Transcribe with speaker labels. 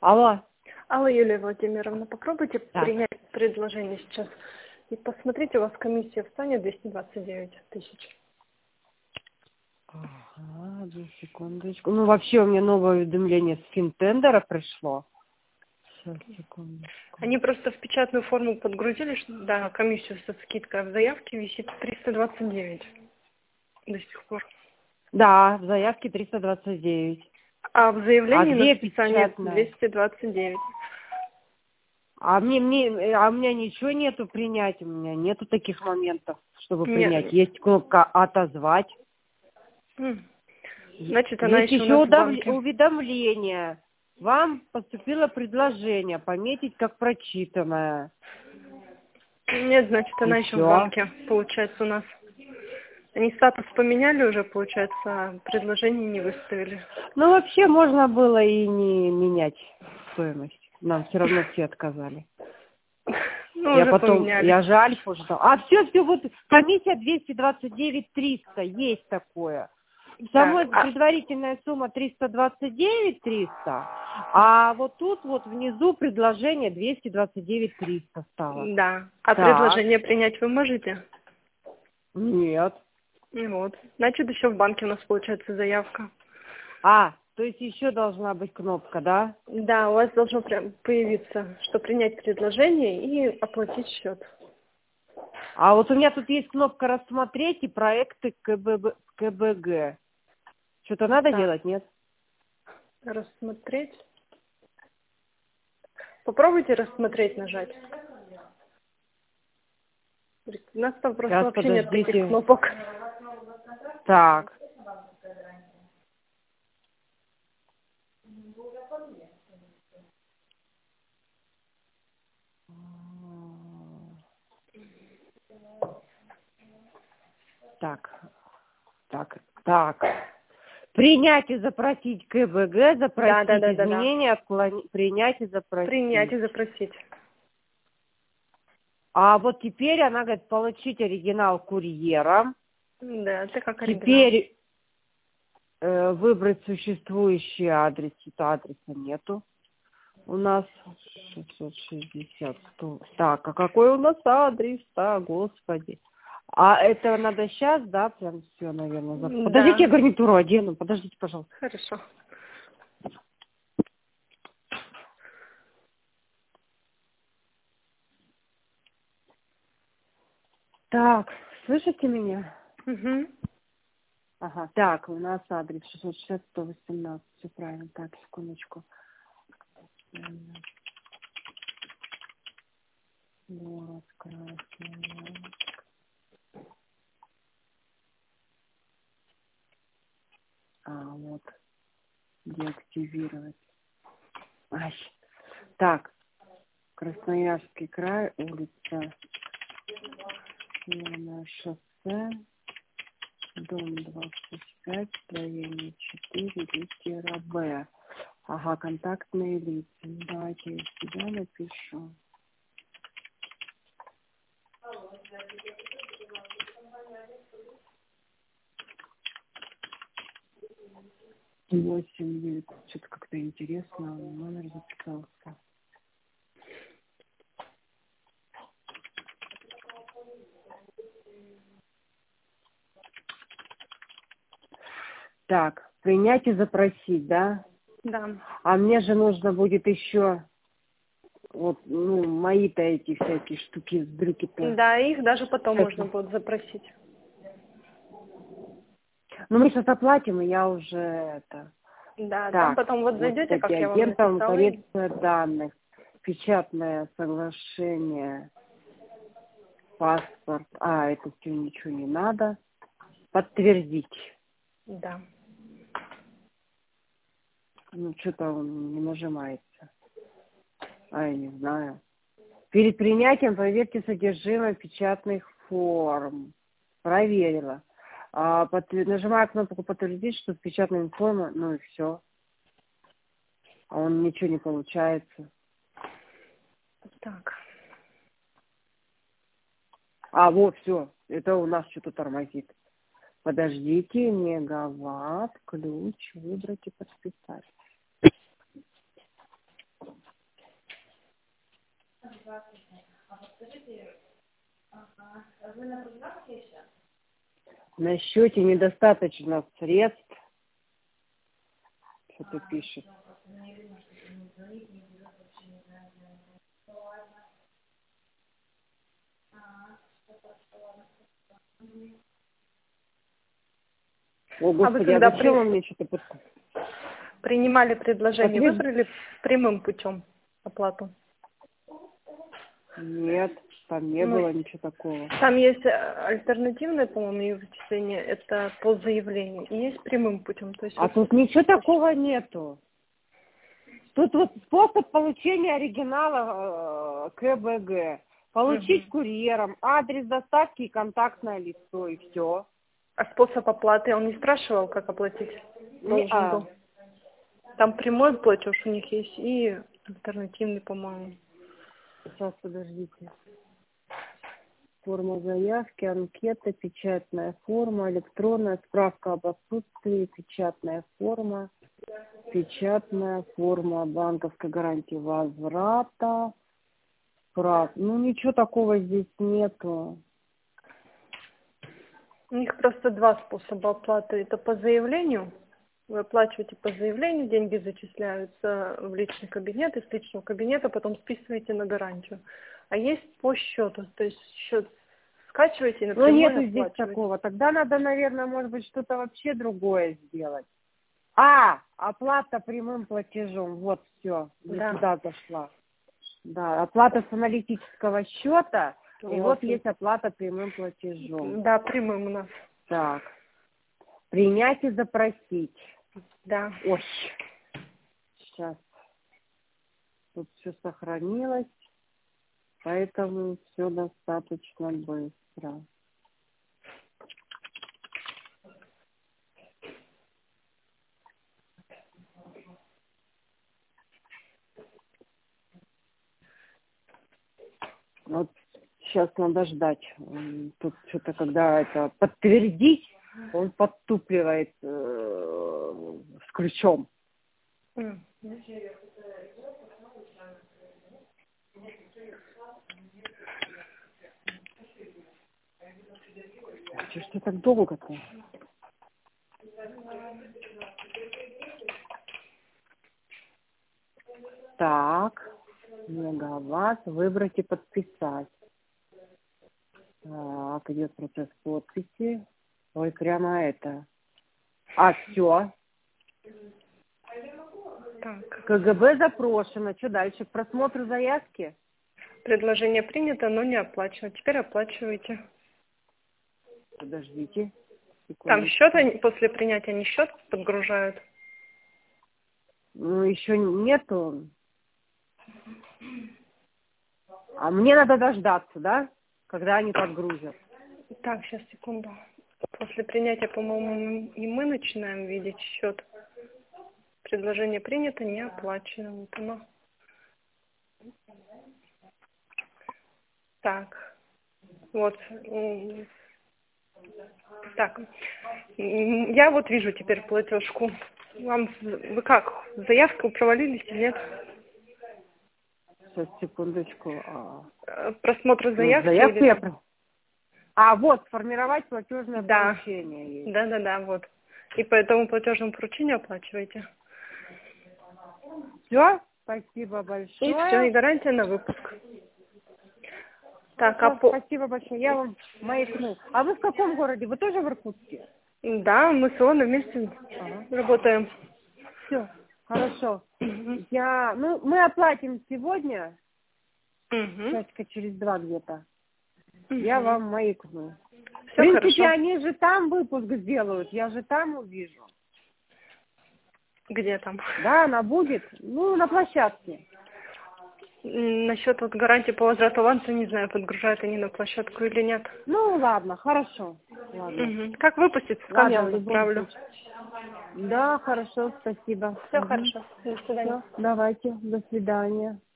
Speaker 1: Алло.
Speaker 2: Алло, Юлия Владимировна, попробуйте
Speaker 1: Так.
Speaker 2: принять предложение сейчас. И посмотрите, у вас комиссия встанет 229 тысяч.
Speaker 1: Ага, одну секундочку. Ну, вообще у меня новое уведомление с Финтендера пришло. Сейчас, секундочку.
Speaker 2: Они просто в печатную форму подгрузили, да, комиссию со скидкой, а в заявке висит 329 до сих пор.
Speaker 1: Да, в заявке 329.
Speaker 2: А в
Speaker 1: А
Speaker 2: заявлении
Speaker 1: где
Speaker 2: на списание
Speaker 1: печатная?
Speaker 2: 229.
Speaker 1: А у меня ничего нету принять, у меня нету таких моментов, чтобы принять.
Speaker 2: Нет.
Speaker 1: Есть кнопка «Отозвать».
Speaker 2: Значит, она
Speaker 1: Есть
Speaker 2: еще у
Speaker 1: еще
Speaker 2: нас в банке.
Speaker 1: уведомление. Вам поступило предложение пометить как прочитанное.
Speaker 2: Нет, значит,
Speaker 1: И
Speaker 2: она еще в
Speaker 1: все.
Speaker 2: банке, получается, у нас. Они статус поменяли уже, получается, а предложение не выставили.
Speaker 1: Ну, вообще можно было и не менять стоимость. Нам все равно все отказали.
Speaker 2: Ну, уже поменяли.
Speaker 1: Я же Альфу ждал. А все, вот комиссия 229 300, есть такое. Самая предварительная сумма 329 300, а вот тут вот внизу предложение 229 300 стало.
Speaker 2: Да. А
Speaker 1: Так.
Speaker 2: предложение принять вы можете?
Speaker 1: Нет.
Speaker 2: Вот. Значит, еще в банке у нас получается заявка.
Speaker 1: То есть еще должна быть кнопка, да?
Speaker 2: Да, у вас должно прям появиться, что принять предложение и оплатить счет.
Speaker 1: А вот у меня тут есть кнопка «Рассмотреть» и проекты КБГ. Что-то надо делать, нет?
Speaker 2: Рассмотреть. Попробуйте рассмотреть нажать. У нас там просто
Speaker 1: Сейчас,
Speaker 2: вообще нет таких
Speaker 1: подождите.
Speaker 2: кнопок.
Speaker 1: Так. Так. Принять и запросить КБГ, запросить
Speaker 2: Да.
Speaker 1: изменения, принять и запросить.
Speaker 2: Принять и запросить.
Speaker 1: А вот теперь она говорит, получить оригинал курьера.
Speaker 2: Да, это как оригинал.
Speaker 1: Теперь выбрать существующий адрес. Тут адреса нету. У нас 660, 100. Так, а какой у нас адрес-то, господи. А это надо сейчас, да, прям все, наверное.
Speaker 2: Да.
Speaker 1: Подождите, я гарнитуру одену. Подождите, пожалуйста.
Speaker 2: Хорошо.
Speaker 1: Так, слышите меня?
Speaker 2: Угу.
Speaker 1: Ага, так, у нас адрес 660, 118, все правильно. Так, секундочку. Город Красный. Вот, деактивировать. Так, Красноярский край, улица Северное шоссе, дом 25, строение 4, литера Б. Ага, контактные лица. Давайте я сюда напишу. Восемь, 9. Что-то как-то интересно, номер записался. Так, принять и запросить, да?
Speaker 2: Да.
Speaker 1: А мне же нужно будет еще вот, мои-то эти всякие штуки с брюки-то.
Speaker 2: Да, их даже потом можно будет запросить.
Speaker 1: Ну, мы сейчас оплатим, и я уже это...
Speaker 2: Да,
Speaker 1: Так,
Speaker 2: там потом вот зайдете, как я вам
Speaker 1: агентом
Speaker 2: написала.
Speaker 1: коррекция данных, печатное соглашение, паспорт. Это все ничего не надо. Подтвердить.
Speaker 2: Да.
Speaker 1: Что-то он не нажимается. Я не знаю. Перед принятием проверьте содержимое печатных форм. Проверила. Нажимаю кнопку «Подтвердить», что с печатной формой, и все. А он ничего не получается.
Speaker 2: Так.
Speaker 1: Вот, все. Это у нас что-то тормозит. Подождите, мегаватт, ключ, выбрать и подписать. На счете недостаточно средств. Что-то пишет. О, Господи, а зачем он мне что-то...
Speaker 2: Принимали предложение, выбрали прямым путем оплату?
Speaker 1: Нет, там не было ничего такого.
Speaker 2: Там есть альтернативное, по-моему, вычисление, это по заявлению, и есть прямым путем. То есть
Speaker 1: тут ничего такого нету. Тут вот способ получения оригинала КБГ. Получить курьером, адрес доставки и контактное лицо, и все.
Speaker 2: А способ оплаты, он не спрашивал, как оплатить? Должен был. Там прямой платеж у них есть и альтернативный, по-моему.
Speaker 1: Сейчас, подождите. Форма заявки, анкета, печатная форма, электронная, справка об отсутствии, печатная форма, банковской гарантии возврата. Ну, ничего такого здесь нету.
Speaker 2: У них просто два способа оплаты. Это по заявлению. Вы оплачиваете по заявлению, деньги зачисляются в личный кабинет, из личного кабинета потом списываете на гарантию. А есть по счету, то есть счет скачиваете и напрямую
Speaker 1: оплачиваете. Ну, нету здесь такого. Тогда надо, наверное, может быть, что-то вообще другое сделать. Оплата прямым платежом. Вот все, я сюда зашла. Да, оплата с аналитического счета, и вот есть оплата прямым платежом.
Speaker 2: Да, прямым у нас.
Speaker 1: Так, принять и запросить.
Speaker 2: Да.
Speaker 1: Ой, сейчас. Тут все сохранилось, поэтому все достаточно быстро. Вот сейчас надо ждать. Тут что-то, когда это подтвердить, он подтупливает с ключом. Что так долго-то? Так, мегаватт, выбрать и подписать. Так, идет процесс подписи. Ой, прямо это. Все.
Speaker 2: Так.
Speaker 1: КГБ запрошено. Что дальше? К просмотру заявки?
Speaker 2: Предложение принято, но не оплачено. Теперь оплачивайте.
Speaker 1: Подождите.
Speaker 2: Там счет, после принятия они счет подгружают?
Speaker 1: Ну, еще нету. А мне надо дождаться, да? Когда они подгрузят.
Speaker 2: Так, сейчас, секунду. После принятия, по-моему, и мы начинаем видеть счет. Предложение принято, не оплачено. Вот оно. Так. Вот. Так. Я вот вижу теперь платежку. Вы как? Заявку провалились или нет?
Speaker 1: Сейчас, секундочку.
Speaker 2: Просмотр заявки?
Speaker 1: Заявку вот, сформировать платежное поручение есть.
Speaker 2: Да, вот. И по этому платежному поручению оплачиваете?
Speaker 1: Все, спасибо большое.
Speaker 2: И все, и гарантия на выпуск. Так,
Speaker 1: спасибо большое, я вам маякну. А вы в каком городе? Вы тоже в Иркутске?
Speaker 2: Да, мы с Ионой вместе работаем.
Speaker 1: Все, хорошо. Мы оплатим сегодня, часика через 2 где-то. Я вам маякну. В принципе, они же там выпуск сделают, я же там увижу.
Speaker 2: Где там?
Speaker 1: Да, она будет, на площадке.
Speaker 2: Насчет гарантии по возврату аванса, не знаю, подгружают они на площадку или нет.
Speaker 1: Ну, ладно, хорошо. Ладно.
Speaker 2: Как выпустить, скам я вам отправлю.
Speaker 1: Да, хорошо, спасибо.
Speaker 2: Все хорошо. До свидания.
Speaker 1: Давайте, до свидания.